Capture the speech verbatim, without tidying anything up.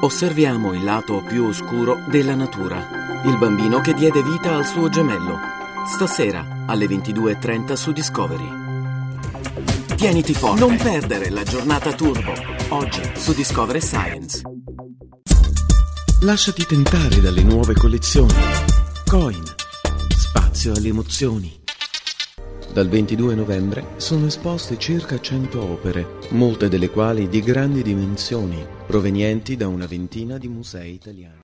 Osserviamo il lato più oscuro della natura, il bambino che diede vita al suo gemello. Stasera alle ventidue e trenta su Discovery. Tieniti forte, non perdere la giornata turbo. Oggi su Discovery Science. Lasciati tentare dalle nuove collezioni. Coin, spazio alle emozioni. Dal ventidue novembre sono esposte circa cento opere, molte delle quali di grandi dimensioni, provenienti da una ventina di musei italiani.